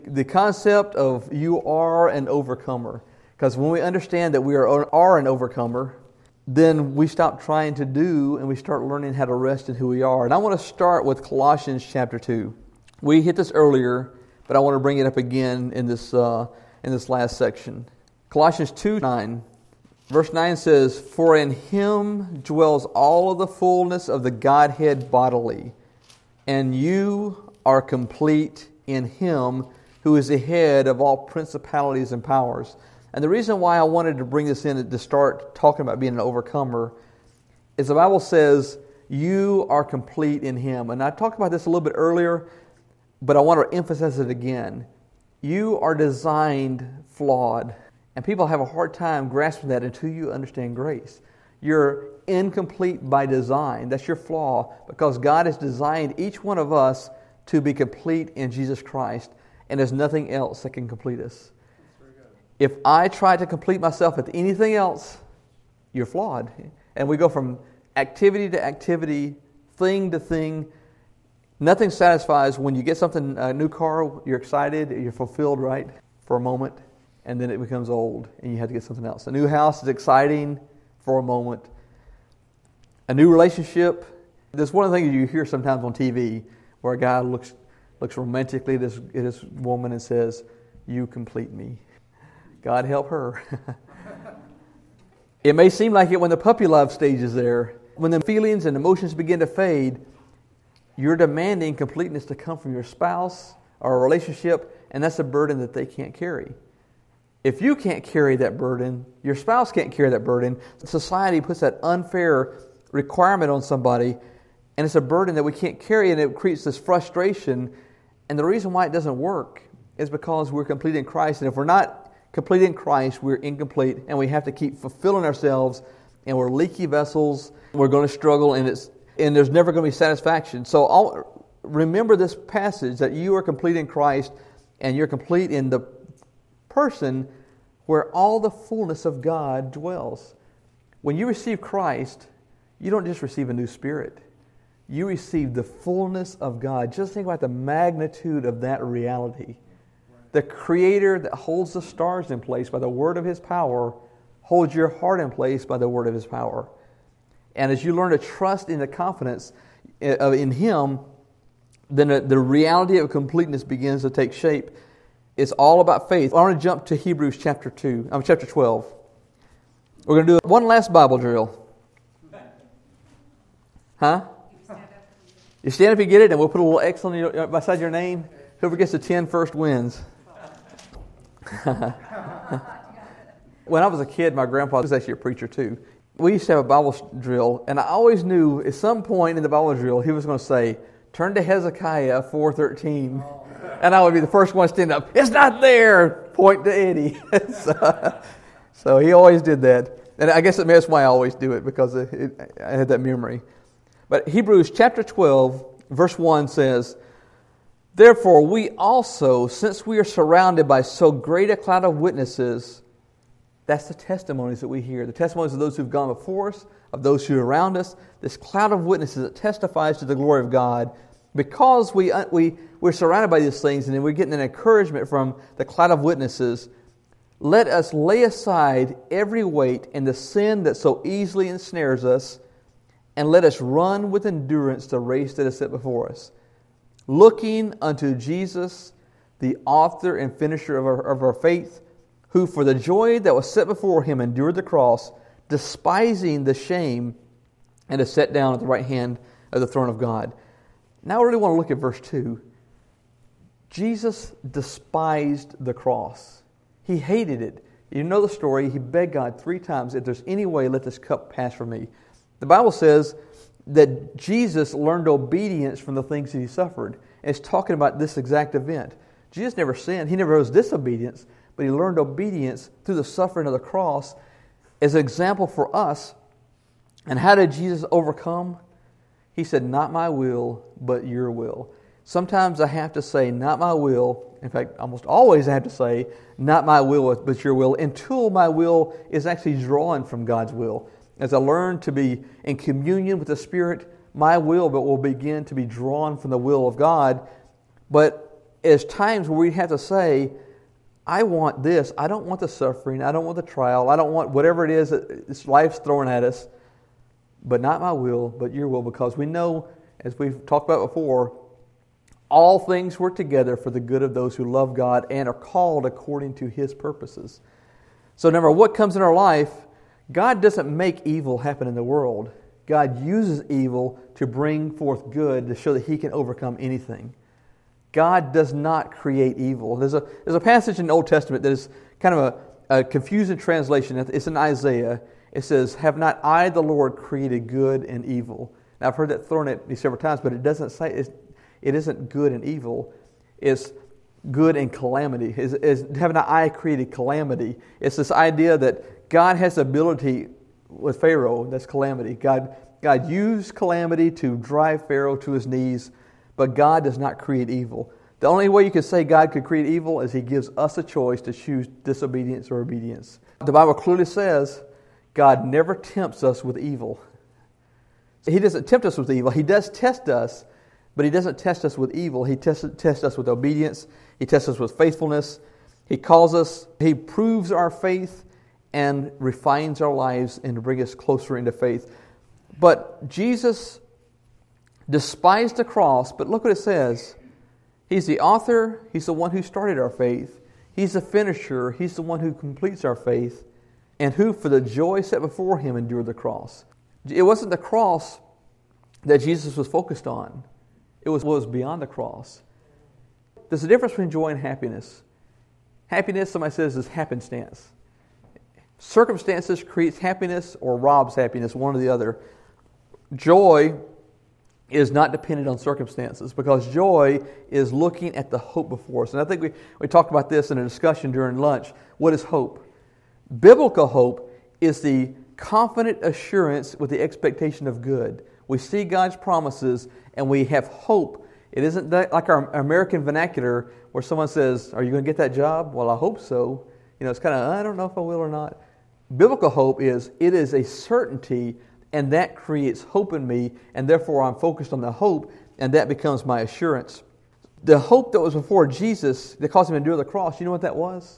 The concept of you are an overcomer. Because when we understand that we are an overcomer, then we stop trying to do and we start learning how to rest in who we are. And I want to start with Colossians chapter 2. We hit this earlier, but I want to bring it up again in this last section. Colossians 2:9. Verse 9 says, "For in Him dwells all of the fullness of the Godhead bodily, and you are complete in Him who is the head of all principalities and powers." And the reason why I wanted to bring this in to start talking about being an overcomer is the Bible says, you are complete in Him. And I talked about this a little bit earlier, but I want to emphasize it again. You are designed flawed. And people have a hard time grasping that until you understand grace. You're incomplete by design. That's your flaw, because God has designed each one of us to be complete in Jesus Christ, and there's nothing else that can complete us. If I try to complete myself with anything else, you're flawed. And we go from activity to activity, thing to thing. Nothing satisfies. When you get something, a new car, you're excited, you're fulfilled, right, for a moment. And then it becomes old, and you have to get something else. A new house is exciting for a moment. A new relationship. There's one of the things you hear sometimes on TV where a guy looks romantically at this woman and says, "You complete me." God help her. It may seem like it when the puppy love stage is there. When the feelings and emotions begin to fade, you're demanding completeness to come from your spouse or a relationship, and that's a burden that they can't carry. If you can't carry that burden, your spouse can't carry that burden, society puts that unfair requirement on somebody, and it's a burden that we can't carry, and it creates this frustration. And the reason why it doesn't work is because we're complete in Christ, and if we're not complete in Christ, we're incomplete, and we have to keep fulfilling ourselves, and we're leaky vessels. We're going to struggle, and there's never going to be satisfaction. So remember this passage, that you are complete in Christ, and you're complete in the person where all the fullness of God dwells. When you receive Christ, you don't just receive a new spirit. You receive the fullness of God. Just think about the magnitude of that reality. The Creator that holds the stars in place by the word of His power holds your heart in place by the word of His power. And as you learn to trust in the confidence in Him, then the reality of completeness begins to take shape. It's all about faith. I want to jump to Hebrews chapter 12. We're going to do one last Bible drill. Huh? You stand up and get it, and we'll put a little X on beside your name. Whoever gets the 10 first wins. When I was a kid, my grandpa was actually a preacher too. We used to have a Bible drill, and I always knew at some point in the Bible drill he was going to say, "Turn to Hezekiah 4:13," and I would be the first one to stand up. "It's not there." Point to Eddie. So he always did that, and I guess that's why I always do it, because I had that memory. But Hebrews chapter 12, verse 1 says, "Therefore we also, since we are surrounded by so great a cloud of witnesses," that's the testimonies that we hear, the testimonies of those who've gone before us, of those who are around us, this cloud of witnesses that testifies to the glory of God. Because we're surrounded by these things, and then we're getting an encouragement from the cloud of witnesses, let us lay aside every weight and the sin that so easily ensnares us, and let us run with endurance the race that is set before us, looking unto Jesus, the author and finisher of our faith, who for the joy that was set before Him endured the cross, despising the shame, and is set down at the right hand of the throne of God. Now I really want to look at verse 2. Jesus despised the cross. He hated it. You know the story. He begged God 3 times, "If there's any way, let this cup pass from me." The Bible says that Jesus learned obedience from the things that He suffered. And it's talking about this exact event. Jesus never sinned. He never was disobedience, but He learned obedience through the suffering of the cross as an example for us. And how did Jesus overcome? He said, "Not my will, but your will." Sometimes I have to say, "Not my will." In fact, almost always I have to say, "Not my will, but your will," until my will is actually drawn from God's will. As I learn to be in communion with the Spirit, my will will begin to be drawn from the will of God. But is times where we have to say, I want this. I don't want the suffering. I don't want the trial. I don't want whatever it is that this life's throwing at us. But not my will, but your will. Because we know, as we've talked about before, all things work together for the good of those who love God and are called according to His purposes. So no matter what comes in our life, God doesn't make evil happen in the world. God uses evil to bring forth good to show that He can overcome anything. God does not create evil. There's a passage in the Old Testament that is kind of a confusing translation. It's in Isaiah. It says, "Have not I, the Lord, created good and evil?" Now, I've heard that thrown at me several times, but it doesn't say it isn't good and evil. It's good and calamity. Have not I created calamity? It's this idea that God has the ability with Pharaoh. That's calamity. God used calamity to drive Pharaoh to his knees. But God does not create evil. The only way you could say God could create evil is He gives us a choice to choose disobedience or obedience. The Bible clearly says God never tempts us with evil. He doesn't tempt us with evil. He does test us, but He doesn't test us with evil. He tests us with obedience. He tests us with faithfulness. He proves our faith and refines our lives and to bring us closer into faith. But Jesus despised the cross, but look what it says. He's the author. He's the one who started our faith. He's the finisher. He's the one who completes our faith, and who, for the joy set before Him, endured the cross. It wasn't the cross that Jesus was focused on. It was what was beyond the cross. There's a difference between joy and happiness. Happiness, somebody says, is happenstance. Circumstances creates happiness or robs happiness, one or the other. Joy is not dependent on circumstances, because joy is looking at the hope before us. And I think we talked about this in a discussion during lunch. What is hope? Biblical hope is the confident assurance with the expectation of good. We see God's promises and we have hope. It isn't like our American vernacular where someone says, "Are you going to get that job?" "Well, I hope so." It's kind of, "I don't know if I will or not." Biblical hope is a certainty, and that creates hope in me, and therefore I'm focused on the hope, and that becomes my assurance. The hope that was before Jesus that caused Him to endure the cross, you know what that was?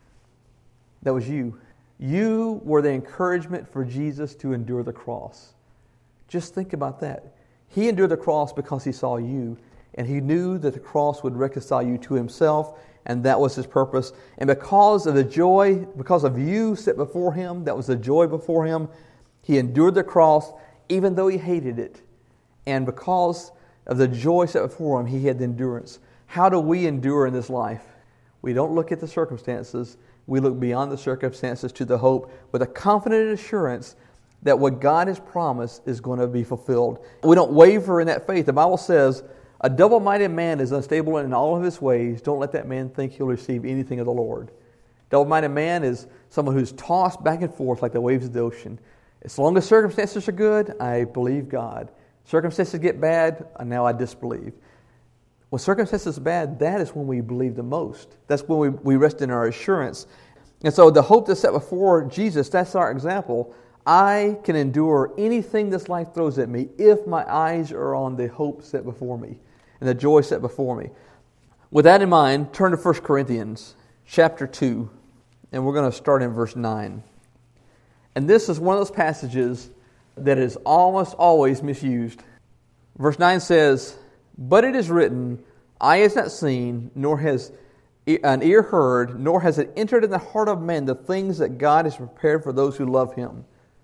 That was you. You were the encouragement for Jesus to endure the cross. Just think about that. He endured the cross because He saw you, and He knew that the cross would reconcile you to Himself, and that was His purpose. And because of the joy, because of you set before Him, that was the joy before Him, He endured the cross even though He hated it. And because of the joy set before Him, He had the endurance. How do we endure in this life? We don't look at the circumstances. We look beyond the circumstances to the hope with a confident assurance that what God has promised is going to be fulfilled. We don't waver in that faith. The Bible says, "A double-minded man is unstable in all of his ways. Don't let that man think he'll receive anything of the Lord." Double-minded man is someone who's tossed back and forth like the waves of the ocean. As long as circumstances are good, I believe God. Circumstances get bad, and now I disbelieve. When circumstances are bad, that is when we believe the most. That's when we rest in our assurance. And so the hope that's set before Jesus, that's our example. I can endure anything this life throws at me if my eyes are on the hope set before me and the joy set before me. With that in mind, turn to 1 Corinthians chapter 2, and we're going to start in verse 9. And this is one of those passages that is almost always misused. Verse 9 says, "But it is written, eye has not seen, nor has an ear heard, nor has it entered in the heart of man the things that God has prepared for those who love Him."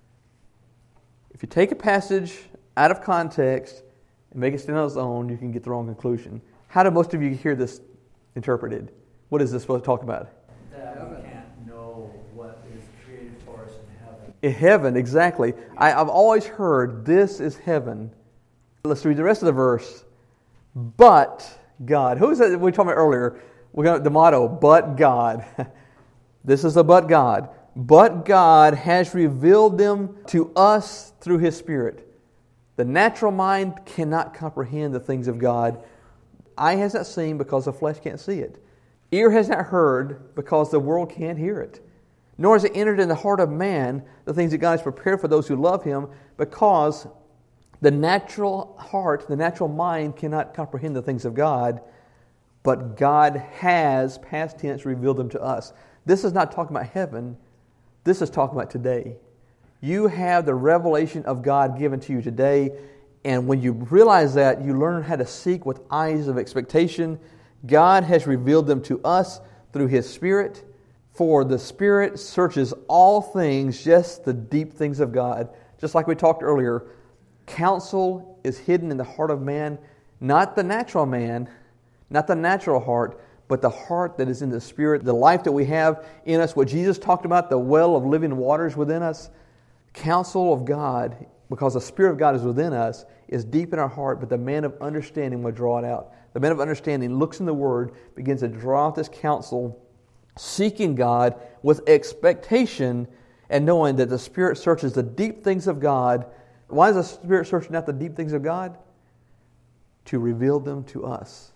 If you take a passage out of context and make it stand on its own, you can get the wrong conclusion. How do most of you hear this interpreted? What is this supposed to talk about? That we can't know what is created for us in heaven. In heaven, exactly. I've always heard this is heaven. Let's read the rest of the verse. But God. Who is that we were talking about earlier? We got the motto, but God. This is a but God. But God has revealed them to us through His Spirit. The natural mind cannot comprehend the things of God. Eye has not seen because the flesh can't see it. Ear has not heard because the world can't hear it. Nor has it entered in the heart of man the things that God has prepared for those who love Him, because the natural heart, the natural mind cannot comprehend the things of God. but God has, past tense, revealed them to us. This is not talking about heaven. This is talking about today. You have the revelation of God given to you today, and when you realize that, you learn how to seek with eyes of expectation. God has revealed them to us through His Spirit, for the Spirit searches all things, just the deep things of God. Just like we talked earlier, counsel is hidden in the heart of man, not the natural man, not the natural heart, but the heart that is in the Spirit, the life that we have in us, what Jesus talked about, the well of living waters within us. Counsel of God, because the Spirit of God is within us, is deep in our heart, but the man of understanding will draw it out. The man of understanding looks in the Word, begins to draw out this counsel, seeking God with expectation and knowing that the Spirit searches the deep things of God. Why is the Spirit searching out the deep things of God? To reveal them to us.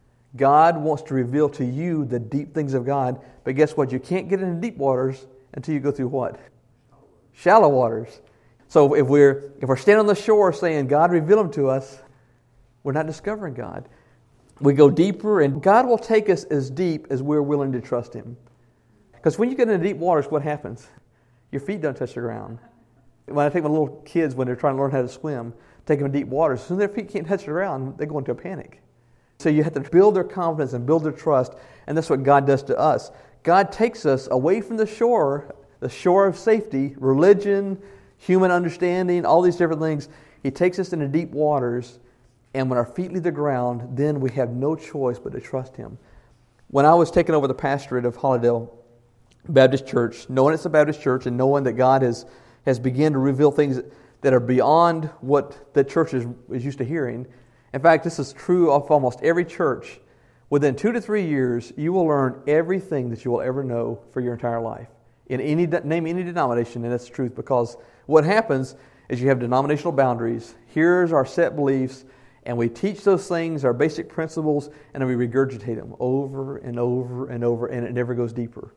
God wants to reveal to you the deep things of God, but guess what? You can't get into deep waters until you go through what? Shallow waters. So if we're standing on the shore saying, God reveal them to us, we're not discovering God. We go deeper, and God will take us as deep as we're willing to trust Him. Because when you get into deep waters, what happens? Your feet don't touch the ground. When I take my little kids, when they're trying to learn how to swim, take them in deep waters, as soon as their feet can't touch the ground, they go into a panic. So you have to build their confidence and build their trust, and that's what God does to us. God takes us away from the shore of safety, religion, human understanding, all these different things. He takes us into deep waters, and when our feet leave the ground, then we have no choice but to trust Him. When I was taking over the pastorate of Hollydale Baptist Church, knowing it's a Baptist church and knowing that God has begun to reveal things that are beyond what the church is used to hearing. In fact, this is true of almost every church. Within 2 to 3 years, you will learn everything that you will ever know for your entire life. Name any denomination, and that's the truth, because what happens is you have denominational boundaries. Here's our set beliefs, and we teach those things, our basic principles, and then we regurgitate them over and over and over, and it never goes deeper.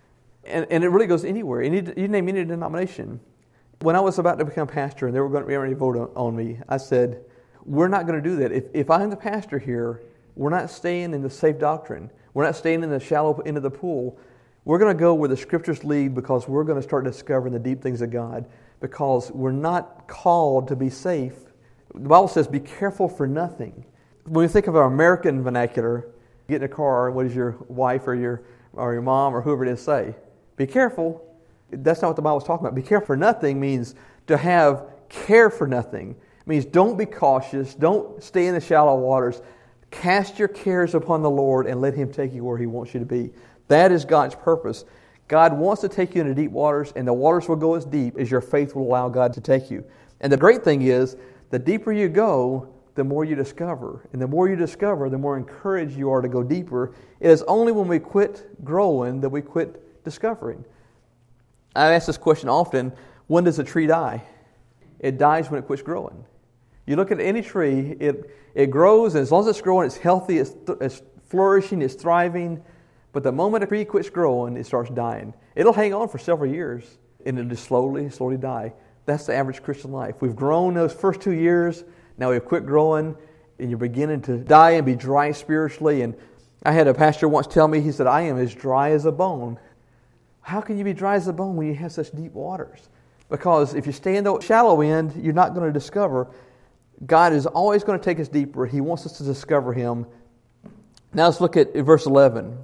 And it really goes anywhere. You name any denomination. When I was about to become pastor and they were going to be ready to vote on me, I said, we're not going to do that. If I'm the pastor here, we're not staying in the safe doctrine. We're not staying in the shallow end of the pool. We're going to go where the Scriptures lead, because we're going to start discovering the deep things of God, because we're not called to be safe. The Bible says, be careful for nothing. When we think of our American vernacular, get in a car, what does your wife or your mom or whoever it is say? Be careful. That's not what the Bible is talking about. Be careful for nothing means to have care for nothing. It means don't be cautious. Don't stay in the shallow waters. Cast your cares upon the Lord and let Him take you where He wants you to be. That is God's purpose. God wants to take you into deep waters, and the waters will go as deep as your faith will allow God to take you. And the great thing is, the deeper you go, the more you discover. And the more you discover, the more encouraged you are to go deeper. It is only when we quit growing that we quit discovering. I ask this question often, when does a tree die? It dies when it quits growing. You look at any tree, it grows, and as long as it's growing, it's healthy, it's flourishing, it's thriving. But the moment a tree quits growing, it starts dying. It'll hang on for several years, and it'll just slowly die. That's the average Christian life. We've grown those first 2 years, now we've quit growing, and you're beginning to die and be dry spiritually. And I had a pastor once tell me, he said, I am as dry as a bone. How can you be dry as a bone when you have such deep waters? Because if you stay in the shallow end, you're not going to discover. God is always going to take us deeper. He wants us to discover Him. Now let's look at verse 11.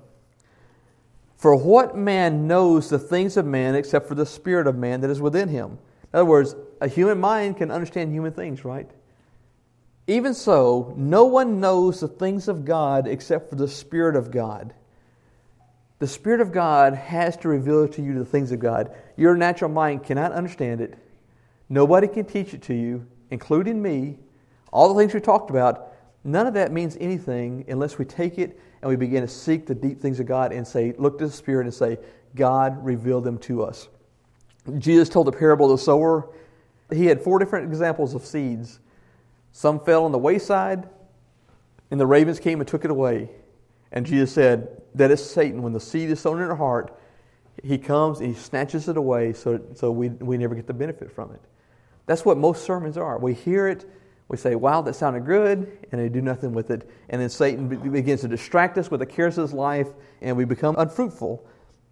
For what man knows the things of man except for the spirit of man that is within him? In other words, a human mind can understand human things, right? Even so, no one knows the things of God except for the Spirit of God. The Spirit of God has to reveal to you the things of God. Your natural mind cannot understand it. Nobody can teach it to you, including me. All the things we talked about, none of that means anything unless we take it and we begin to seek the deep things of God and say, look to the Spirit and say, God, reveal them to us. Jesus told the parable of the sower. He had 4 different examples of seeds. Some fell on the wayside, and the ravens came and took it away. And Jesus said, that is Satan. When the seed is sown in our heart, he comes and he snatches it away so we never get the benefit from it. That's what most sermons are. We hear it, We say, wow, that sounded good, and they do nothing with it. And then Satan begins to distract us with the cares of this life, and we become unfruitful.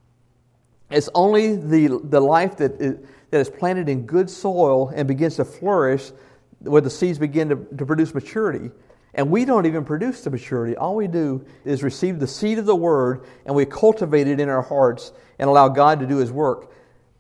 It's only the life that is planted in good soil and begins to flourish where the seeds begin to produce maturity. And we don't even produce the maturity. All we do is receive the seed of the Word, and we cultivate it in our hearts and allow God to do His work.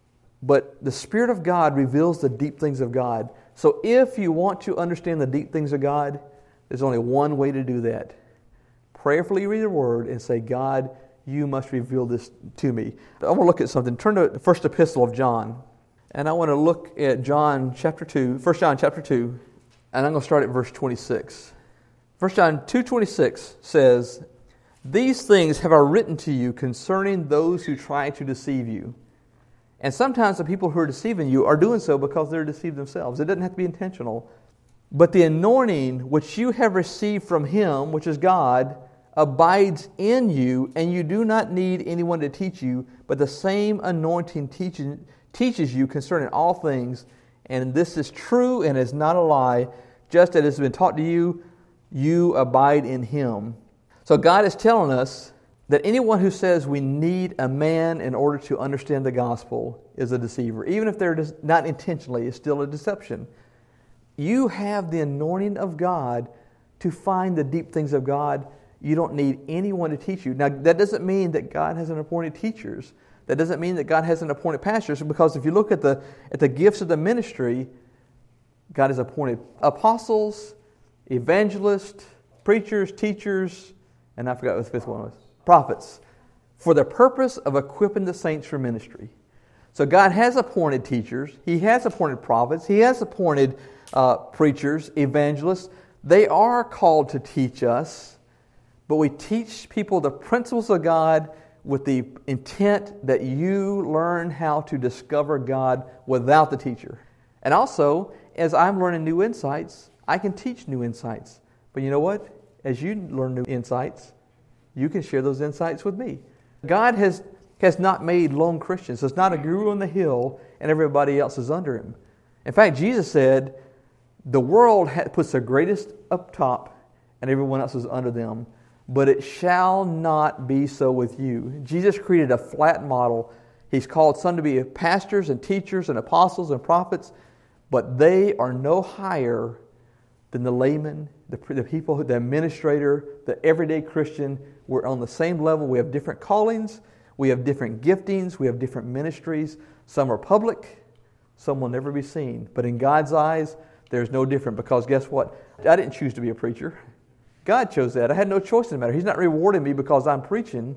But the Spirit of God reveals the deep things of God. So if you want to understand the deep things of God, there's only one way to do that. Prayerfully read the Word and say, God, you must reveal this to me. I want to look at something. Turn to the first epistle of John. And I want to look at John chapter 2, 1 John chapter 2, and I'm going to start at verse 26. 1 John 2:26 says, "These things have I written to you concerning those who try to deceive you." And sometimes the people who are deceiving you are doing so because they're deceived themselves. It doesn't have to be intentional. But the anointing which you have received from Him, which is God, abides in you, and you do not need anyone to teach you, but the same anointing teaches you concerning all things. And this is true and is not a lie. Just as it has been taught to you, you abide in Him. So God is telling us that anyone who says we need a man in order to understand the gospel is a deceiver. Even if they're not intentionally, it's still a deception. You have the anointing of God to find the deep things of God. You don't need anyone to teach you. Now, that doesn't mean that God hasn't appointed teachers. That doesn't mean that God hasn't appointed pastors, because if you look at the gifts of the ministry, God has appointed apostles, evangelists, preachers, teachers, and I forgot what the fifth one was. Prophets, for the purpose of equipping the saints for ministry. So God has appointed teachers. He has appointed prophets. He has appointed preachers, evangelists. They are called to teach us, but we teach people the principles of God with the intent that you learn how to discover God without the teacher. And also, as I'm learning new insights, I can teach new insights. But you know what? As you learn new insights, you can share those insights with me. God has not made lone Christians. It's not a guru on the hill and everybody else is under him. In fact, Jesus said, the world puts the greatest up top and everyone else is under them, but it shall not be so with you. Jesus created a flat model. He's called some to be pastors and teachers and apostles and prophets, but they are no higher than the layman, the people, the administrator, the everyday Christian. We're on the same level. We have different callings. We have different giftings. We have different ministries. Some are public. Some will never be seen. But in God's eyes, there's no different, because guess what? I didn't choose to be a preacher. God chose that. I had no choice in the matter. He's not rewarding me because I'm preaching.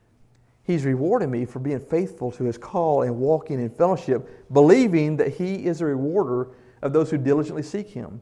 He's rewarding me for being faithful to His call and walking in fellowship, believing that He is a rewarder of those who diligently seek Him.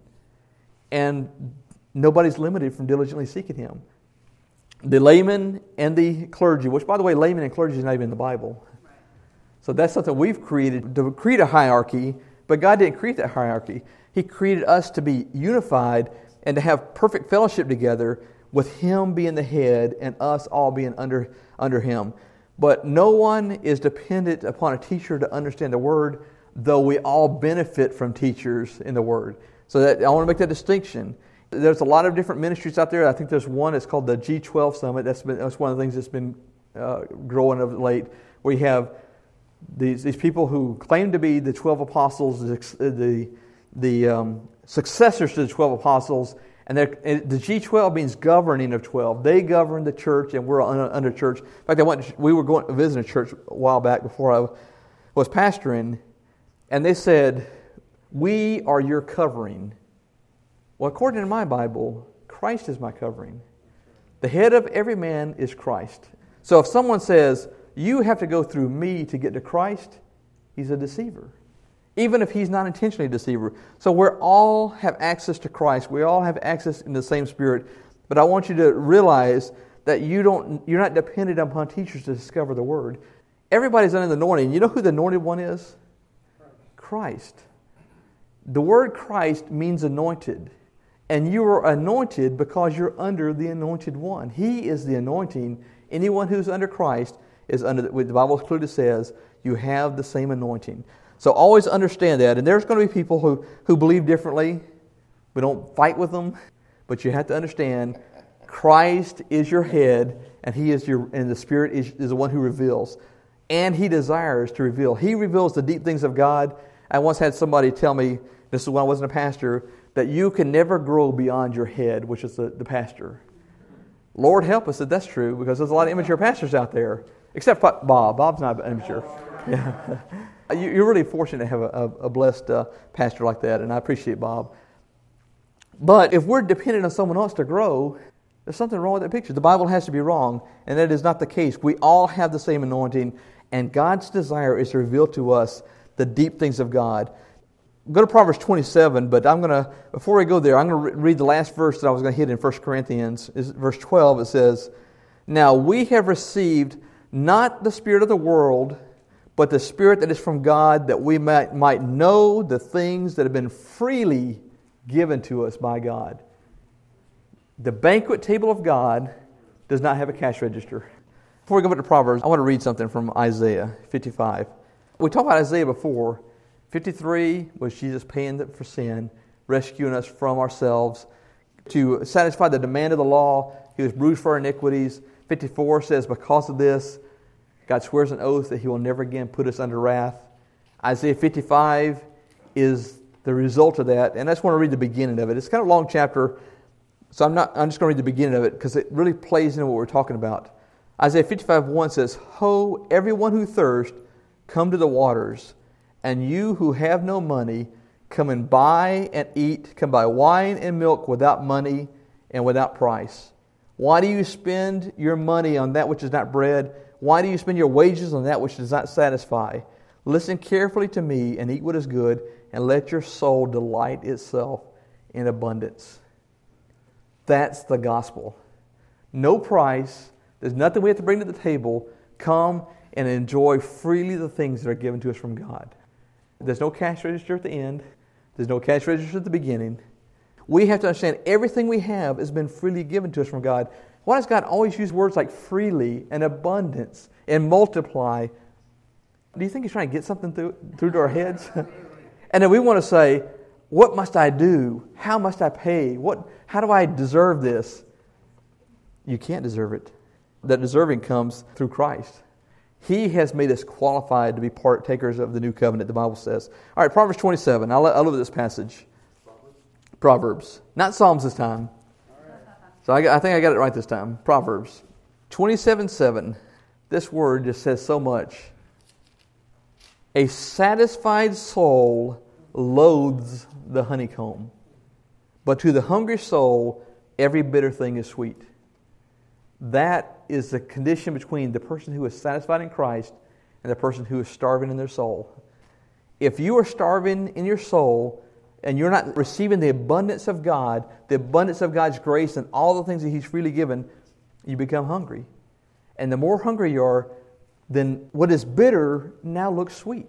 And nobody's limited from diligently seeking Him. The layman and the clergy, which, by the way, layman and clergy is not even in the Bible. So that's something we've created to create a hierarchy, but God didn't create that hierarchy. He created us to be unified and to have perfect fellowship together, with Him being the head and us all being under Him. But no one is dependent upon a teacher to understand the Word, though we all benefit from teachers in the Word. So that I want to make that distinction. There's a lot of different ministries out there. I think there's one that's called the G12 Summit. That's one of the things that's been growing of late, where you have these people who claim to be the 12 apostles, the successors to the 12 apostles, and the G12 means governing of 12. They govern the church, and we're under church. In fact, we were going to visit a church a while back before I was pastoring, and they said, "We are your covering." Well, according to my Bible, Christ is my covering. The head of every man is Christ. So if someone says, you have to go through me to get to Christ, he's a deceiver. Even if he's not intentionally a deceiver. So we all have access to Christ. We all have access in the same Spirit. But I want you to realize that you're not dependent upon teachers to discover the Word. Everybody's under the anointing. You know who the anointed one is? Christ. The word Christ means anointed. And you are anointed because you're under the anointed one. He is the anointing. Anyone who's under Christ is under, the Bible clearly says, you have the same anointing. So always understand that. And there's going to be people who believe differently. We don't fight with them, but you have to understand Christ is your head, and and the Spirit is the one who reveals. And He desires to reveal. He reveals the deep things of God. I once had somebody tell me, this is when I wasn't a pastor, that you can never grow beyond your head, which is the pastor. Lord help us if that's true, because there's a lot of immature pastors out there. Except Bob. Bob's not immature. Yeah. You're really fortunate to have a blessed pastor like that, and I appreciate Bob. But if we're dependent on someone else to grow, there's something wrong with that picture. The Bible has to be wrong, and that is not the case. We all have the same anointing, and God's desire is to reveal to us the deep things of God. Go to Proverbs 27, but before we go there, I'm going to read the last verse that I was going to hit in 1 Corinthians. Verse 12, it says, "Now we have received not the spirit of the world, but the Spirit that is from God, that we might know the things that have been freely given to us by God." The banquet table of God does not have a cash register. Before we go back to Proverbs, I want to read something from Isaiah 55. We talked about Isaiah before. 53 was Jesus paying for sin, rescuing us from ourselves. To satisfy the demand of the law, He was bruised for our iniquities. 54 says, because of this, God swears an oath that He will never again put us under wrath. Isaiah 55 is the result of that, and I just want to read the beginning of it. It's kind of a long chapter, so I'm just going to read the beginning of it because it really plays into what we're talking about. Isaiah 55:1 says, "Ho, everyone who thirsts, come to the waters, and you who have no money, come and buy and eat, come buy wine and milk without money and without price. Why do you spend your money on that which is not bread? Why do you spend your wages on that which does not satisfy? Listen carefully to me and eat what is good, and let your soul delight itself in abundance." That's the gospel. No price. There's nothing we have to bring to the table. Come and enjoy freely the things that are given to us from God. There's no cash register at the end. There's no cash register at the beginning. We have to understand everything we have has been freely given to us from God. Why does God always use words like freely and abundance and multiply? Do you think He's trying to get something through to our heads? And then we want to say, what must I do? How must I pay? How do I deserve this? You can't deserve it. That deserving comes through Christ. He has made us qualified to be partakers of the new covenant, the Bible says. All right, Proverbs 27. I love this passage. Proverbs. Not Psalms this time. So I think I got it right this time. Proverbs 27:7. This word just says so much. A satisfied soul loathes the honeycomb, but to the hungry soul every bitter thing is sweet. That is the condition between the person who is satisfied in Christ and the person who is starving in their soul. If you are starving in your soul and you're not receiving the abundance of God, the abundance of God's grace and all the things that He's freely given, you become hungry. And the more hungry you are, then what is bitter now looks sweet.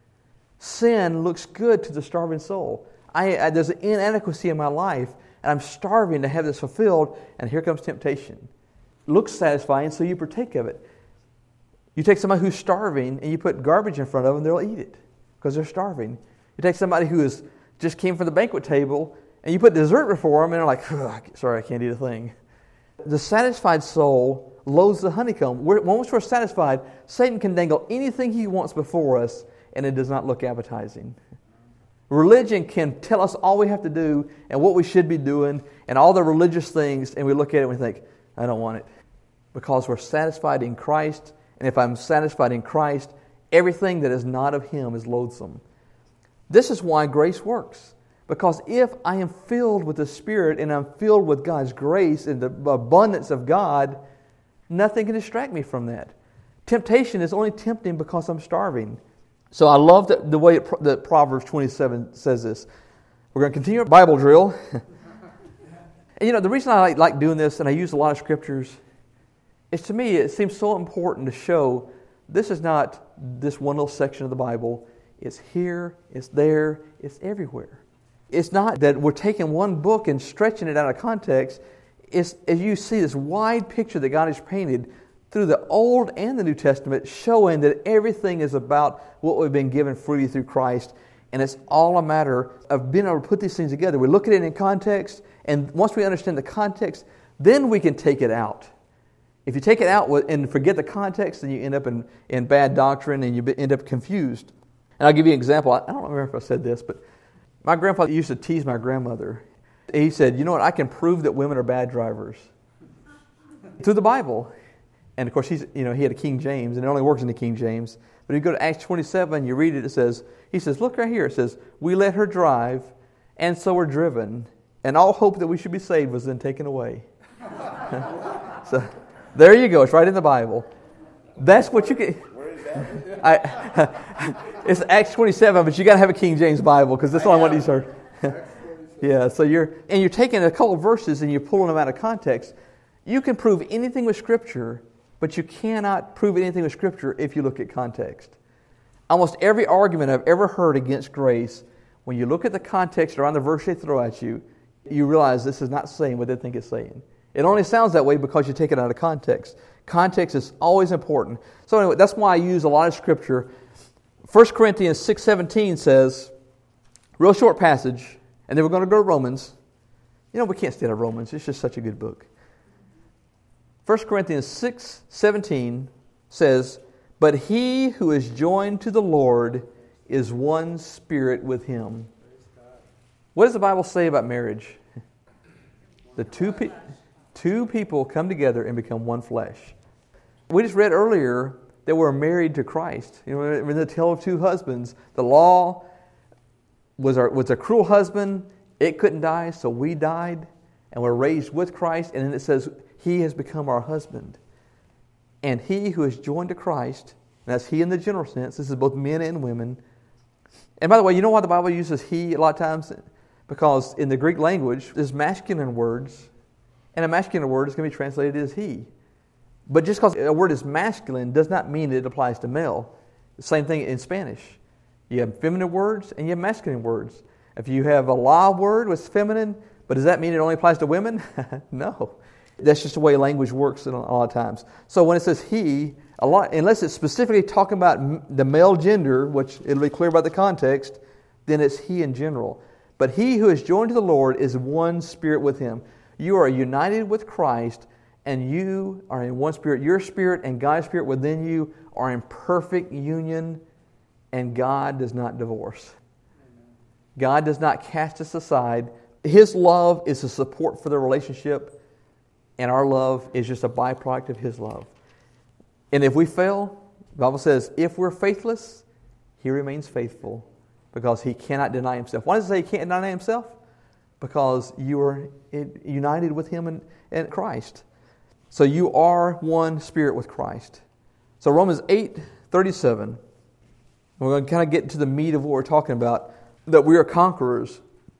Sin looks good to the starving soul. There's an inadequacy in my life, and I'm starving to have this fulfilled, and here comes temptation. It looks satisfying, so you partake of it. You take somebody who's starving, and you put garbage in front of them, they'll eat it because they're starving. You take somebody who just came from the banquet table, and you put dessert before them, and they're like, sorry, I can't eat a thing. The satisfied soul loathes the honeycomb. Once we're satisfied, Satan can dangle anything he wants before us, and it does not look appetizing. Religion can tell us all we have to do and what we should be doing and all the religious things, and we look at it and we think, I don't want it. Because we're satisfied in Christ, and if I'm satisfied in Christ, everything that is not of Him is loathsome. This is why grace works. Because if I am filled with the Spirit and I'm filled with God's grace and the abundance of God, nothing can distract me from that. Temptation is only tempting because I'm starving. So I love the way that Proverbs 27 says this. We're going to continue our Bible drill. And the reason I like doing this, and I use a lot of scriptures, is to me it seems so important to show this is not this one little section of the Bible. It's here, it's there, it's everywhere. It's not that we're taking one book and stretching it out of context. It's, as you see this wide picture that God has painted through the Old and the New Testament, showing that everything is about what we've been given freely through Christ. And it's all a matter of being able to put these things together. We look at it in context, and once we understand the context, then we can take it out. If you take it out and forget the context, then you end up in bad doctrine and you end up confused. And I'll give you an example. I don't remember if I said this, but my grandfather used to tease my grandmother. He said, you know what, I can prove that women are bad drivers through the Bible. And of course, he had a King James, and it only works in the King James. But if you go to Acts 27, you read it, he says, look right here, it says, we let her drive, and so were driven, and all hope that we should be saved was then taken away. So there you go, it's right in the Bible. That's what you can... Where is that? It's Acts 27, but you got to have a King James Bible, because that's the only one he's heard. Yeah, so you're taking a couple of verses and you're pulling them out of context. You can prove anything with Scripture, but you cannot prove anything with Scripture if you look at context. Almost every argument I've ever heard against grace, when you look at the context around the verse they throw at you, you realize this is not saying what they think it's saying. It only sounds that way because you take it out of context. Context is always important. So anyway, that's why I use a lot of Scripture. 1 Corinthians 6:17 says, real short passage, and then we're going to go to Romans. We can't stay out of Romans. It's just such a good book. 1 Corinthians 6:17 says, but he who is joined to the Lord is one spirit with him. What does the Bible say about marriage? The two people come together and become one flesh. We just read earlier that we're married to Christ. In the tale of two husbands, the law was a cruel husband. It couldn't die, so we died, and we're raised with Christ. And then it says, he has become our husband. And he who is joined to Christ, and that's he in the general sense, this is both men and women. And by the way, you know why the Bible uses he a lot of times? Because in the Greek language, there's masculine words, and a masculine word is going to be translated as he. But just because a word is masculine does not mean it applies to male. The same thing in Spanish. You have feminine words and you have masculine words. If you have a law word with feminine, but does that mean it only applies to women? No. That's just the way language works a lot of times. So when it says he, unless it's specifically talking about the male gender, which it'll be clear about the context, then it's he in general. But he who is joined to the Lord is one spirit with him. You are united with Christ, and you are in one spirit. Your spirit and God's spirit within you are in perfect union, and God does not divorce. God does not cast us aside. His love is a support for the relationship, and our love is just a byproduct of His love. And if we fail, the Bible says, if we're faithless, He remains faithful because He cannot deny Himself. Why does it say He can't deny Himself? Because you are united with Him in Christ. So you are one spirit with Christ. So Romans 8:37, we're going to kind of get into the meat of what we're talking about, that we are conquerors.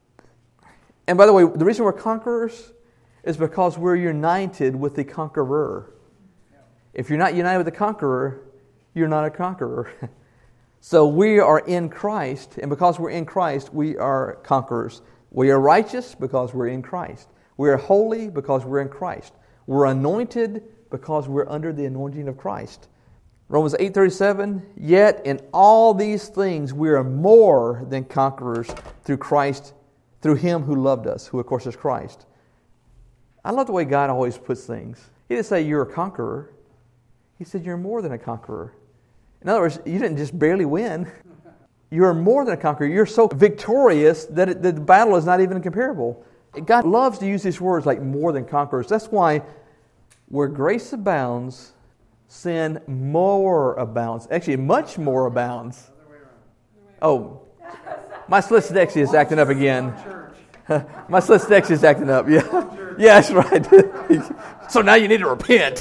And by the way, the reason we're conquerors is because we're united with the conqueror. If you're not united with the conqueror, you're not a conqueror. So we are in Christ, and because we're in Christ, we are conquerors. We are righteous because we're in Christ. We are holy because we're in Christ. We're anointed because we're under the anointing of Christ. Romans 8:37, yet in all these things we are more than conquerors through Christ, through Him who loved us, who of course is Christ. I love the way God always puts things. He didn't say you're a conqueror. He said you're more than a conqueror. In other words, you didn't just barely win. You're more than a conqueror. You're so victorious that the battle is not even comparable. God loves to use these words like more than conquerors. That's why where grace abounds, sin more abounds. Actually, much more abounds. Oh, my dyslexia is acting up again. My dyslexia is acting up. Yeah, yeah, that's right. So now you need to repent.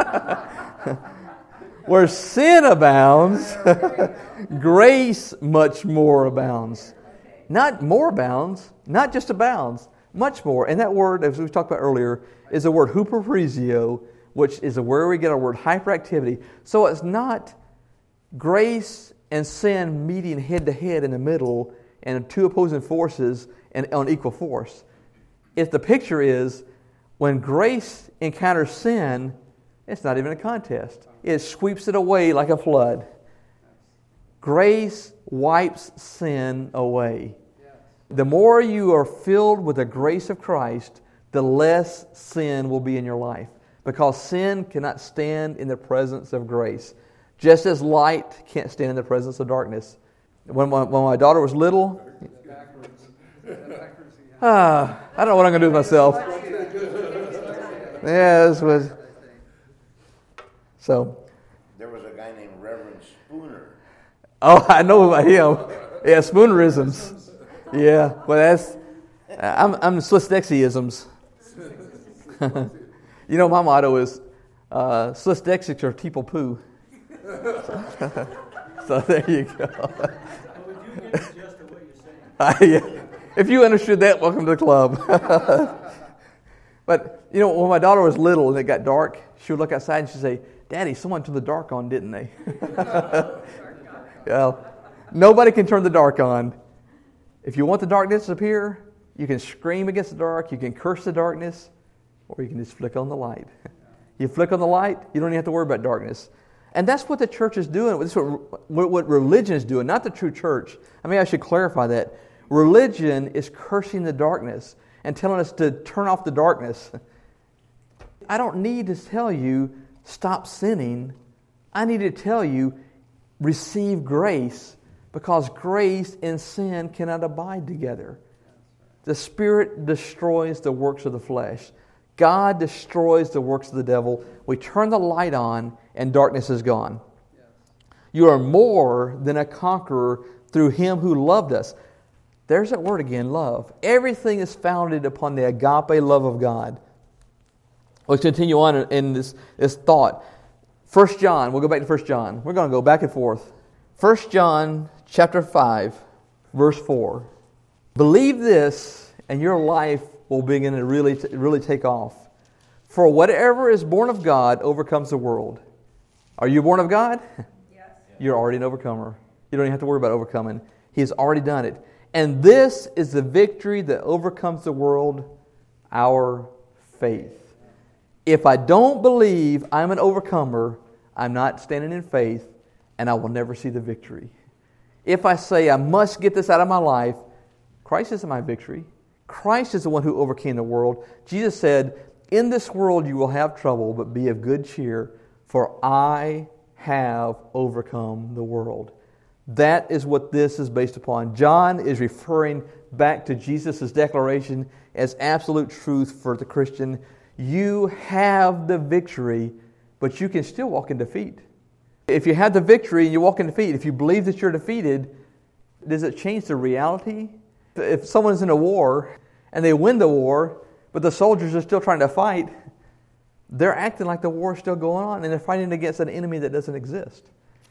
Where sin abounds, grace much more abounds. Not more abounds, not just abounds, much more. And that word, as we talked about earlier, is the word huperpresio, which is where we get our word hyperactivity. So it's not grace and sin meeting head to head in the middle and two opposing forces and on equal force. If the picture is when grace encounters sin, it's not even a contest. It sweeps it away like a flood. Grace wipes sin away. The more you are filled with the grace of Christ, the less sin will be in your life. Because sin cannot stand in the presence of grace. Just as light can't stand in the presence of darkness. When my daughter was little, I don't know what I'm going to do with myself. Yeah, this was... So... There was a guy named Reverend Spooner. Oh, I know about him. Yeah, Spoonerisms. Yeah, well, that's... I'm Swiss-Dexiisms. You know, my motto is, Swiss-Dexics are people poo. So there you go. Would you get the gist of what you're saying? Yeah. If you understood that, welcome to the club. But, you know, when my daughter was little and it got dark, she would look outside and she'd say, Daddy, someone turned the dark on, didn't they? Well, nobody can turn the dark on. If you want the darkness to disappear, you can scream against the dark, you can curse the darkness, or you can just flick on the light. You flick on the light, you don't even have to worry about darkness. And that's what the church is doing. That's what religion is doing, not the true church. I mean, I should clarify that. Religion is cursing the darkness and telling us to turn off the darkness. I don't need to tell you, stop sinning. I need to tell you, receive grace, because grace and sin cannot abide together. The Spirit destroys the works of the flesh. God destroys the works of the devil. We turn the light on and darkness is gone. You are more than a conqueror through Him who loved us. There's that word again, love. Everything is founded upon the agape love of God. Let's continue on in this thought. 1 John, we'll go back to 1 John. We're going to go back and forth. 1 John chapter 5, verse 4. Believe this, and your life will begin to really take off. For whatever is born of God overcomes the world. Are you born of God? Yes. You're already an overcomer. You don't even have to worry about overcoming. He's already done it. And this is the victory that overcomes the world, our faith. If I don't believe I'm an overcomer, I'm not standing in faith, and I will never see the victory. If I say I must get this out of my life, Christ isn't my victory. Christ is the one who overcame the world. Jesus said, in this world you will have trouble, but be of good cheer, for I have overcome the world. That is what this is based upon. John is referring back to Jesus' declaration as absolute truth for the Christian. You have the victory, but you can still walk in defeat. If you have the victory and you walk in defeat, if you believe that you're defeated, does it change the reality? If someone's in a war and they win the war, but the soldiers are still trying to fight, they're acting like the war is still going on and they're fighting against an enemy that doesn't exist.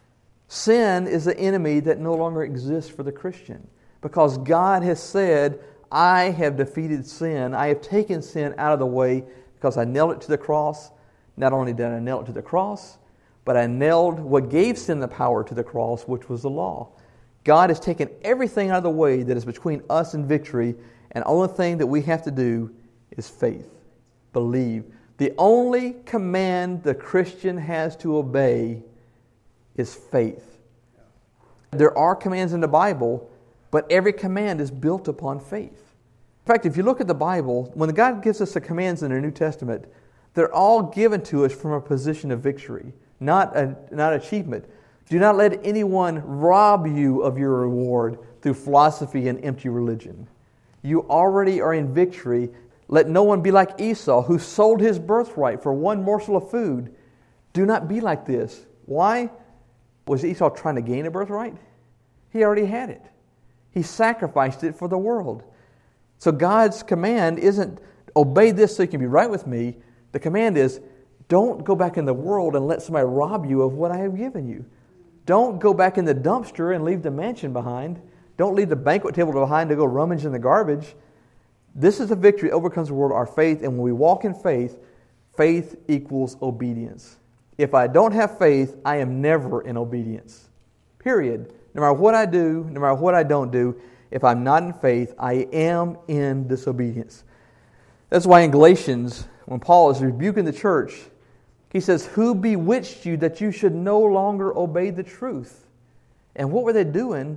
Sin is the enemy that no longer exists for the Christian, because God has said, I have defeated sin. I have taken sin out of the way because I nailed it to the cross. Not only did I nail it to the cross, but I nailed what gave sin the power to the cross, which was the law. God has taken everything out of the way that is between us and victory, and the only thing that we have to do is faith. Believe. The only command the Christian has to obey is faith. There are commands in the Bible, but every command is built upon faith. In fact, if you look at the Bible, when God gives us the commands in the New Testament, they're all given to us from a position of victory, not achievement. Do not let anyone rob you of your reward through philosophy and empty religion. You already are in victory. Let no one be like Esau, who sold his birthright for one morsel of food. Do not be like this. Why? Was Esau trying to gain a birthright? He already had it. He sacrificed it for the world. So God's command isn't obey this so you can be right with me. The command is don't go back in the world and let somebody rob you of what I have given you. Don't go back in the dumpster and leave the mansion behind. Don't leave the banquet table behind to go rummage in the garbage. This is the victory that overcomes the world, our faith. And when we walk in faith, faith equals obedience. If I don't have faith, I am never in obedience. Period. No matter what I do, no matter what I don't do, if I'm not in faith, I am in disobedience. That's why in Galatians, when Paul is rebuking the church, he says, who bewitched you that you should no longer obey the truth? And what were they doing?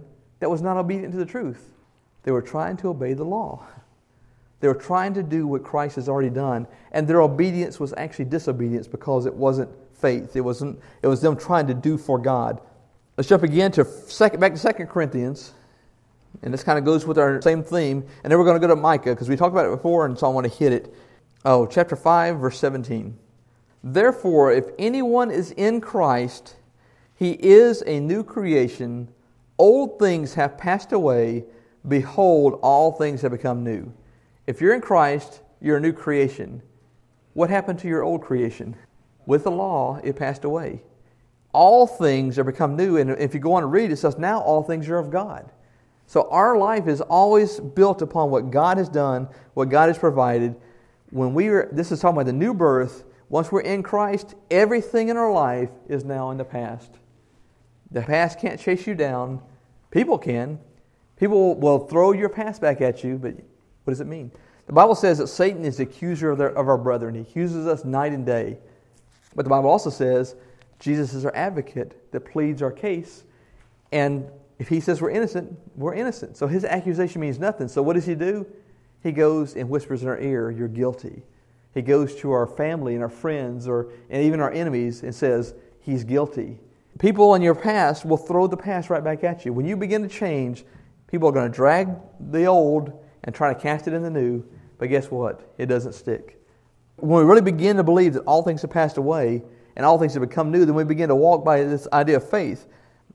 that was not obedient to the truth. They were trying to obey the law. They were trying to do what Christ has already done, and their obedience was actually disobedience because it wasn't faith. It was them trying to do for God. Let's jump again to back to 2 Corinthians, and this kind of goes with our same theme, and then we're going to go to Micah, because we talked about it before, and so I want to hit it. Chapter 5, verse 17. Therefore, if anyone is in Christ, he is a new creation. Old things have passed away. Behold, all things have become new. If you're in Christ, you're a new creation. What happened to your old creation? With the law, it passed away. All things are become new. And if you go on to read, it says, now all things are of God. So our life is always built upon what God has done, what God has provided. This is talking about the new birth. Once we're in Christ, everything in our life is now in the past. The past can't chase you down. People can. People will throw your past back at you, but what does it mean? The Bible says that Satan is the accuser of our brethren. He accuses us night and day. But the Bible also says Jesus is our advocate that pleads our case. And if he says we're innocent, we're innocent. So his accusation means nothing. So what does he do? He goes and whispers in our ear, you're guilty. He goes to our family and our friends and even our enemies and says, he's guilty. People in your past will throw the past right back at you. When you begin to change, people are going to drag the old and try to cast it in the new. But guess what? It doesn't stick. When we really begin to believe that all things have passed away and all things have become new, then we begin to walk by this idea of faith.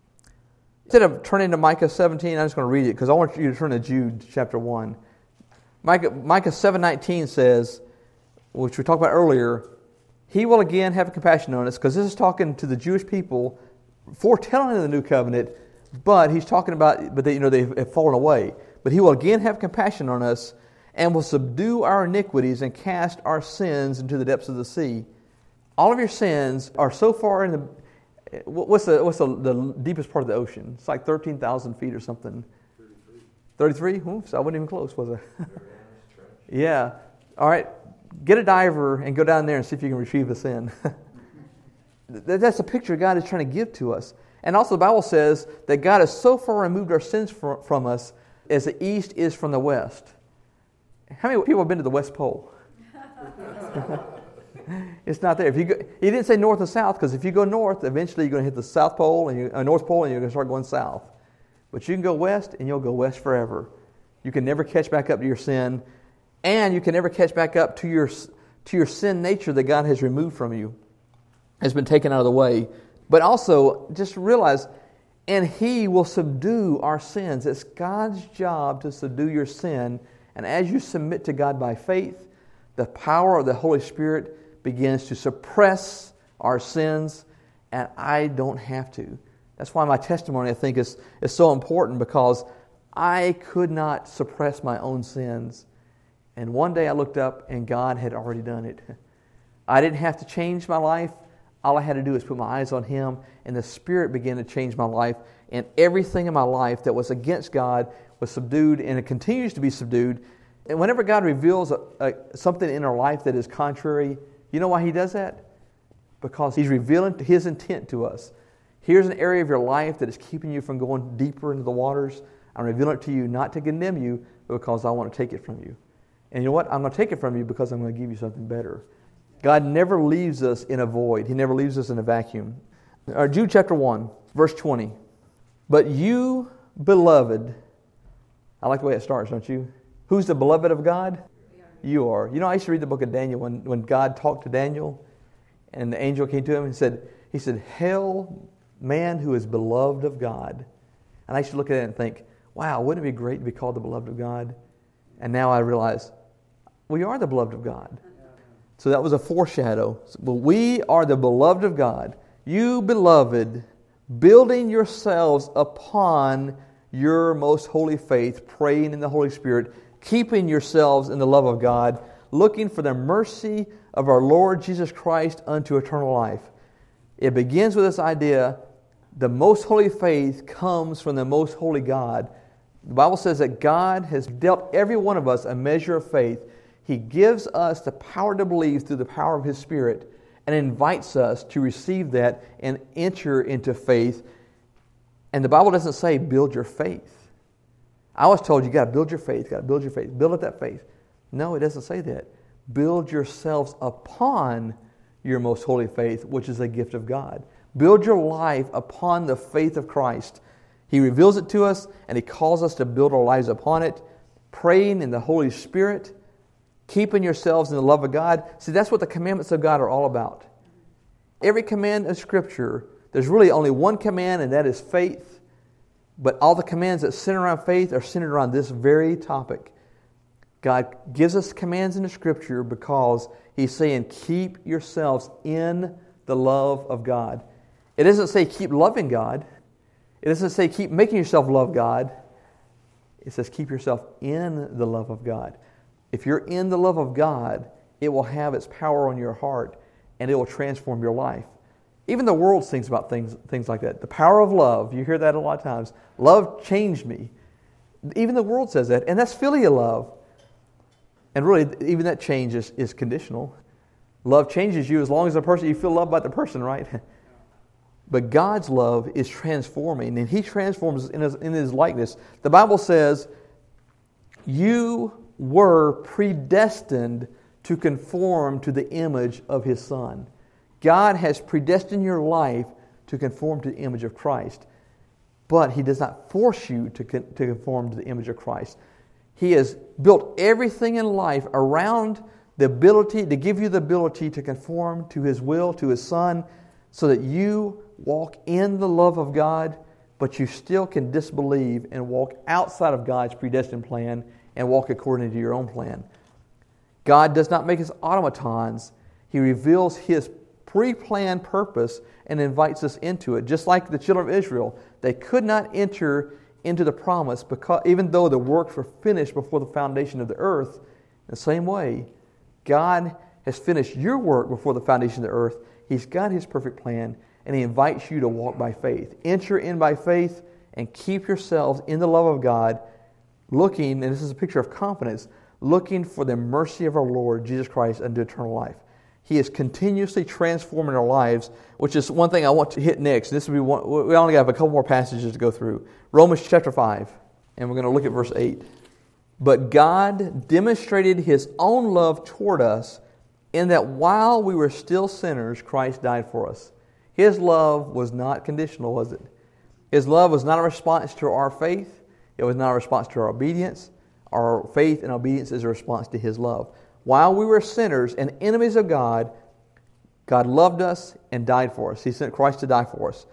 Instead of turning to Micah 17, I'm just going to read it because I want you to turn to Jude chapter 1. Micah 7:19 says, which we talked about earlier, he will again have compassion on us, because this is talking to the Jewish people, foretelling of the new covenant, but he's talking about, they have fallen away. But he will again have compassion on us and will subdue our iniquities and cast our sins into the depths of the sea. All of your sins are so far in the... What's the deepest part of the ocean? It's like 13,000 feet or something. 33? Oops, I wasn't even close, was I? Yeah. All right. Get a diver and go down there and see if you can retrieve the sin. That's a picture God is trying to give to us. And also the Bible says that God has so far removed our sins from us as the east is from the west. How many people have been to the West Pole? It's not there. He didn't say north and south, because if you go north, eventually you're going to hit the South Pole and North Pole, and you're going to start going south. But you can go west, and you'll go west forever. You can never catch back up to your sin, and you can never catch back up to your sin nature that God has removed from you, has been taken out of the way. But also, just realize, and He will subdue our sins. It's God's job to subdue your sin. And as you submit to God by faith, the power of the Holy Spirit begins to suppress our sins, and I don't have to. That's why my testimony, I think, is so important, because I could not suppress my own sins. And one day I looked up, and God had already done it. I didn't have to change my life. All I had to do was put my eyes on Him, and the Spirit began to change my life. And everything in my life that was against God was subdued, and it continues to be subdued. And whenever God reveals something in our life that is contrary, you know why He does that? Because He's revealing His intent to us. Here's an area of your life that is keeping you from going deeper into the waters. I'm revealing it to you not to condemn you, but because I want to take it from you. And you know what? I'm going to take it from you because I'm going to give you something better. God never leaves us in a void. He never leaves us in a vacuum. Jude chapter 1, verse 20. But you, beloved, I like the way it starts, don't you? Who's the beloved of God? You are. You know, I used to read the book of Daniel when God talked to Daniel, and the angel came to him and he said, hail man who is beloved of God. And I used to look at it and think, wow, wouldn't it be great to be called the beloved of God? And now I realize we are the beloved of God. So that was a foreshadow. But we are the beloved of God. You, beloved, building yourselves upon your most holy faith, praying in the Holy Spirit, keeping yourselves in the love of God, looking for the mercy of our Lord Jesus Christ unto eternal life. It begins with this idea, the most holy faith comes from the most holy God. The Bible says that God has dealt every one of us a measure of faith. He gives us the power to believe through the power of His Spirit, and invites us to receive that and enter into faith. And the Bible doesn't say build your faith. I was told you got to build your faith, build up that faith. No, it doesn't say that. Build yourselves upon your most holy faith, which is a gift of God. Build your life upon the faith of Christ. He reveals it to us, and He calls us to build our lives upon it, praying in the Holy Spirit, keeping yourselves in the love of God. See, that's what the commandments of God are all about. Every command of Scripture, there's really only one command, and that is faith. But all the commands that center around faith are centered around this very topic. God gives us commands in the Scripture because He's saying, keep yourselves in the love of God. It doesn't say keep loving God. It doesn't say keep making yourself love God. It says keep yourself in the love of God. If you're in the love of God, it will have its power on your heart and it will transform your life. Even the world thinks about things like that. The power of love, you hear that a lot of times. Love changed me. Even the world says that, and that's filial love. And really, even that change is conditional. Love changes you as long as you feel loved by the person, right? But God's love is transforming, and He transforms us in His likeness. The Bible says, you were predestined to conform to the image of His Son. God has predestined your life to conform to the image of Christ. But He does not force you to conform to the image of Christ. He has built everything in life around the ability to give you the ability to conform to His will, to His Son, so that you walk in the love of God, but you still can disbelieve and walk outside of God's predestined plan and walk according to your own plan. God does not make us automatons. He reveals His pre-planned purpose and invites us into it. Just like the children of Israel, they could not enter into the promise because even though the works were finished before the foundation of the earth, in the same way, God has finished your work before the foundation of the earth. He's got His perfect plan, and He invites you to walk by faith. Enter in by faith and keep yourselves in the love of God, looking, and this is a picture of confidence, looking for the mercy of our Lord Jesus Christ unto eternal life. He is continuously transforming our lives, which is one thing I want to hit next. This will be one. We only have a couple more passages to go through. Romans chapter 5, and we're going to look at verse 8. But God demonstrated His own love toward us in that while we were still sinners, Christ died for us. His love was not conditional, was it? His love was not a response to our faith. It was not a response to our obedience. Our faith and obedience is a response to His love. While we were sinners and enemies of God, God loved us and died for us. He sent Christ to die for us.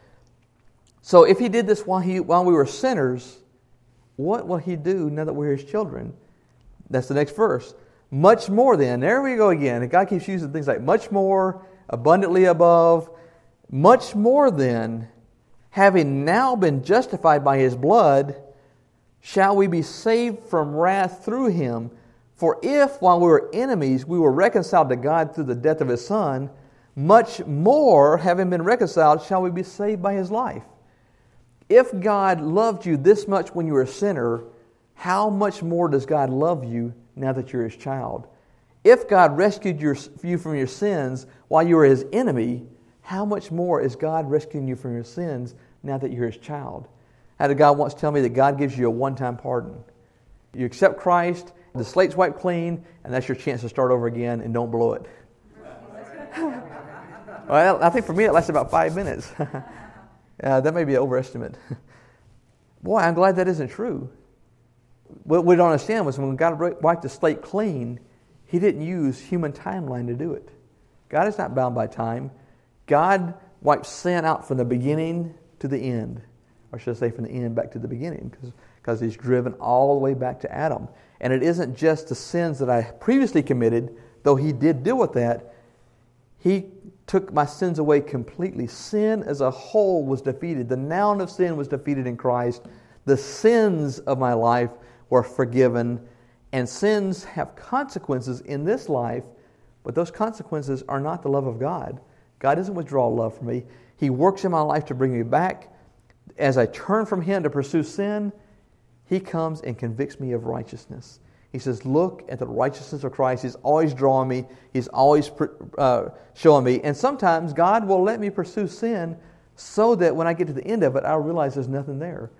So if He did this while we were sinners, what will He do now that we're His children? That's the next verse. Much more then, there we go again. And God keeps using things like much more, abundantly above. Much more then, having now been justified by His blood, shall we be saved from wrath through Him. For if, while we were enemies, we were reconciled to God through the death of His Son, much more, having been reconciled, shall we be saved by His life. If God loved you this much when you were a sinner, how much more does God love you now that you're His child? If God rescued you from your sins while you were His enemy, how much more is God rescuing you from your sins now that you're His child? I had a guy once tell me that God gives you a one-time pardon. You accept Christ, the slate's wiped clean, and that's your chance to start over again and don't blow it. Well, I think for me it lasts about 5 minutes. That may be an overestimate. Boy, I'm glad that isn't true. What we don't understand was when God wiped the slate clean, He didn't use human timeline to do it. God is not bound by time. God wipes sin out from the beginning to the end. Or should I say from the end back to the beginning, because He's driven all the way back to Adam. And it isn't just the sins that I previously committed, though He did deal with that. He took my sins away completely. Sin as a whole was defeated. The noun of sin was defeated in Christ. The sins of my life were forgiven. And sins have consequences in this life, but those consequences are not the love of God. God doesn't withdraw love from me. He works in my life to bring me back. As I turn from Him to pursue sin, He comes and convicts me of righteousness. He says, look at the righteousness of Christ. He's always drawing me. He's always showing me. And sometimes God will let me pursue sin so that when I get to the end of it, I'll realize there's nothing there.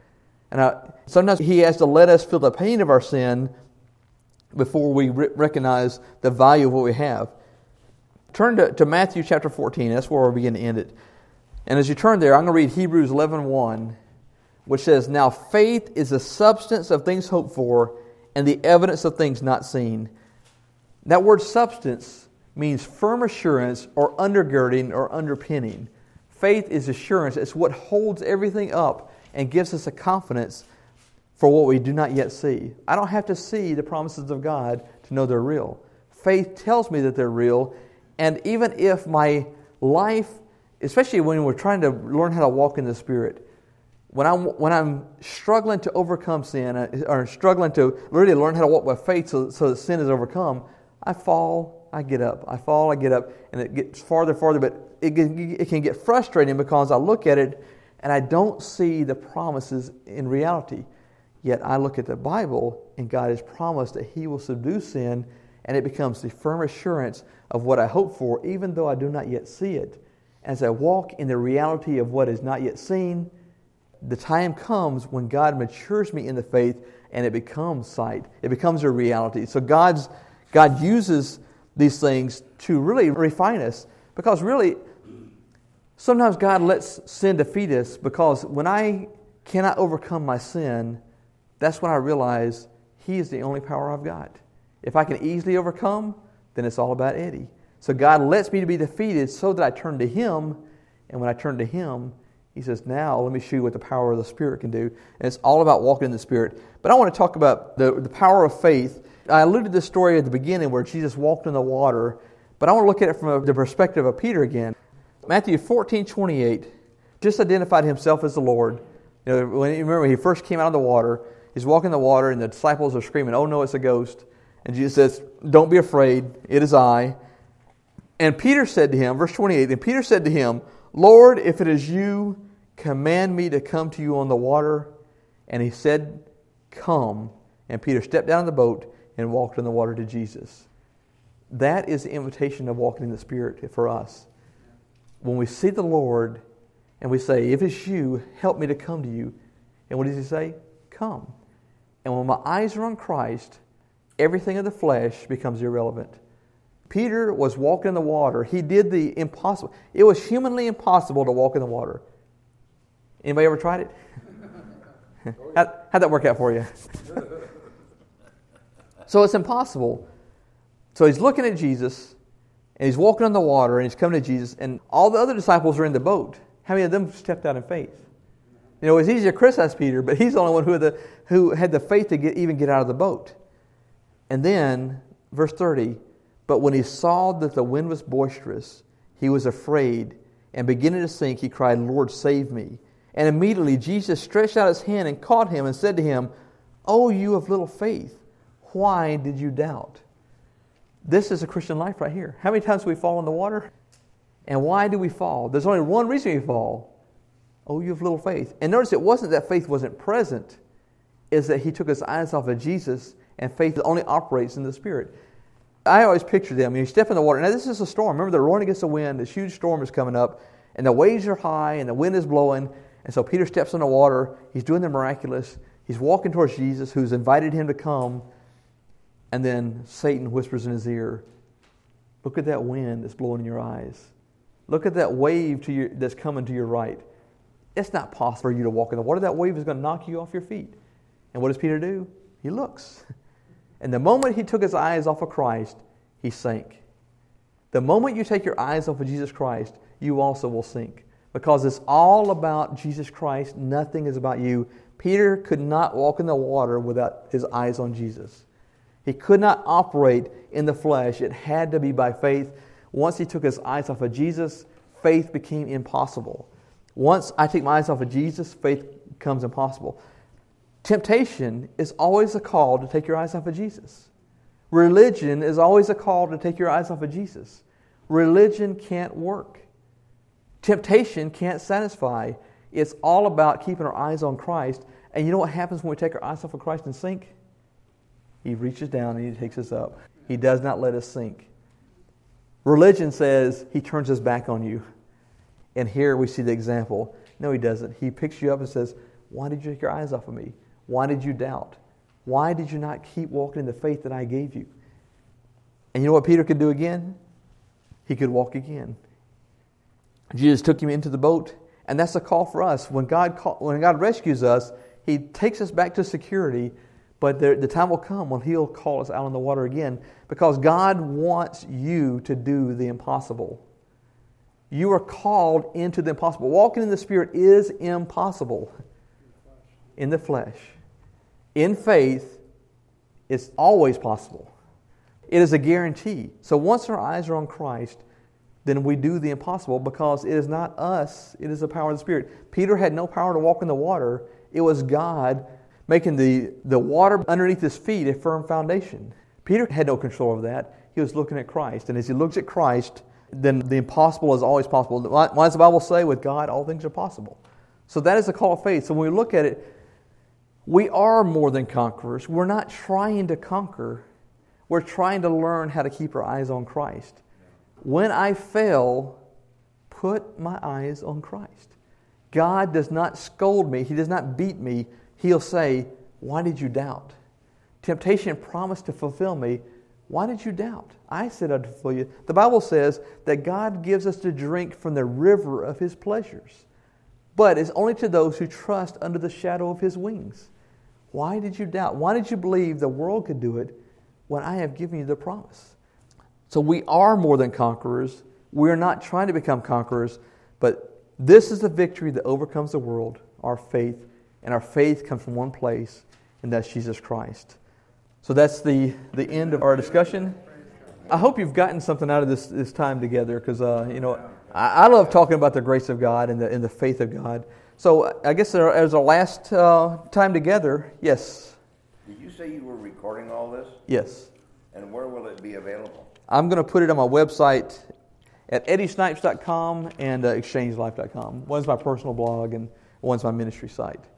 And sometimes He has to let us feel the pain of our sin before we recognize the value of what we have. Turn to Matthew chapter 14. That's where we'll begin to end it. And as you turn there, I'm going to read Hebrews 11:1, which says, "Now faith is the substance of things hoped for and the evidence of things not seen." That word substance means firm assurance or undergirding or underpinning. Faith is assurance. It's what holds everything up and gives us a confidence for what we do not yet see. I don't have to see the promises of God to know they're real. Faith tells me that they're real, and even if my life, especially when we're trying to learn how to walk in the Spirit, when I'm struggling to overcome sin, or struggling to really learn how to walk by faith so that sin is overcome, I fall, I get up. I fall, I get up, and it gets farther, but it can get frustrating because I look at it and I don't see the promises in reality. Yet I look at the Bible and God has promised that He will subdue sin, and it becomes the firm assurance of what I hope for, even though I do not yet see it. As I walk in the reality of what is not yet seen, the time comes when God matures me in the faith and it becomes sight. It becomes a reality. So God uses these things to really refine us, because really sometimes God lets sin defeat us, because when I cannot overcome my sin, that's when I realize He is the only power I've got. If I can easily overcome, then it's all about Eddie. So God lets me to be defeated so that I turn to Him, and when I turn to Him, He says, now let me show you what the power of the Spirit can do. And it's all about walking in the Spirit. But I want to talk about the power of faith. I alluded to this story at the beginning where Jesus walked in the water, but I want to look at it from the perspective of Peter again. Matthew 14:28 just identified Himself as the Lord. You know, when He first came out of the water, He's walking the water and the disciples are screaming, "Oh no, it's a ghost." And Jesus says, "Don't be afraid, it is I." And Peter said to Him, verse 28, and Peter said to Him, "Lord, if it is You, command me to come to You on the water." And He said, "Come." And Peter stepped down in the boat and walked in the water to Jesus. That is the invitation of walking in the Spirit for us. When we see the Lord and we say, "If it's You, help me to come to You." And what does He say? Come. And when my eyes are on Christ, everything of the flesh becomes irrelevant. Peter was walking in the water. He did the impossible. It was humanly impossible to walk in the water. Anybody ever tried it? How'd that work out for you? So it's impossible. So He's looking at Jesus, and He's walking on the water, and He's coming to Jesus, and all the other disciples are in the boat. How many of them stepped out in faith? You know, it's easy to criticize Peter, but he's the only one who had the faith to even get out of the boat. And then, verse 30, but when He saw that the wind was boisterous, He was afraid, and beginning to sink, He cried, "Lord, save me." And immediately Jesus stretched out His hand and caught him and said to him, "O you of little faith, why did you doubt?" This is a Christian life right here. How many times do we fall in the water? And why do we fall? There's only one reason we fall. Oh, you have little faith. And notice it wasn't that faith wasn't present. It's that he took his eyes off of Jesus, and faith only operates in the Spirit. I always picture them. You step in the water. Now, this is a storm. Remember, they're rowing against the wind. This huge storm is coming up, and the waves are high, and the wind is blowing. And so Peter steps in the water. He's doing the miraculous. He's walking towards Jesus, who's invited him to come. And then Satan whispers in his ear, "Look at that wind that's blowing in your eyes. Look at that wave that's coming to your right. It's not possible for you to walk in the water. That wave is going to knock you off your feet." And what does Peter do? He looks. And the moment he took his eyes off of Christ, he sank. The moment you take your eyes off of Jesus Christ, you also will sink. Because it's all about Jesus Christ. Nothing is about you. Peter could not walk in the water without his eyes on Jesus. He could not operate in the flesh. It had to be by faith. Once he took his eyes off of Jesus, faith became impossible. Once I take my eyes off of Jesus, faith becomes impossible. Temptation is always a call to take your eyes off of Jesus. Religion is always a call to take your eyes off of Jesus. Religion can't work. Temptation can't satisfy. It's all about keeping our eyes on Christ. And you know what happens when we take our eyes off of Christ and sink? He reaches down and He takes us up. He does not let us sink. Religion says He turns His back on you. And here we see the example. No, He doesn't. He picks you up and says, why did you take your eyes off of me? Why did you doubt? Why did you not keep walking in the faith that I gave you? And you know what Peter could do again? He could walk again. Jesus took him into the boat, and that's a call for us. When God rescues us, He takes us back to security, but the time will come when He'll call us out on the water again, because God wants you to do the impossible. You are called into the impossible. Walking in the Spirit is impossible in the flesh. In faith, it's always possible. It is a guarantee. So once our eyes are on Christ, then we do the impossible, because it is not us, it is the power of the Spirit. Peter had no power to walk in the water. It was God making the water underneath his feet a firm foundation. Peter had no control of that. He was looking at Christ. And as he looks at Christ, then the impossible is always possible. Why does the Bible say, with God, all things are possible? So that is the call of faith. So when we look at it, we are more than conquerors. We're not trying to conquer. We're trying to learn how to keep our eyes on Christ. When I fail, put my eyes on Christ. God does not scold me. He does not beat me. He'll say, why did you doubt? Temptation promised to fulfill me. Why did you doubt? I said I'd fulfill you. The Bible says that God gives us to drink from the river of His pleasures. But it's only to those who trust under the shadow of His wings. Why did you doubt? Why did you believe the world could do it when I have given you the promise? So we are more than conquerors. We are not trying to become conquerors, but this is the victory that overcomes the world, our faith. And our faith comes from one place, and that's Jesus Christ. So that's the end of our discussion. I hope you've gotten something out of this time together, because I love talking about the grace of God and the faith of God. So I guess as our last time together, yes. Did you say you were recording all this? Yes. And where will it be available? I'm going to put it on my website at eddiesnipes.com and exchangelife.com. One's my personal blog and one's my ministry site.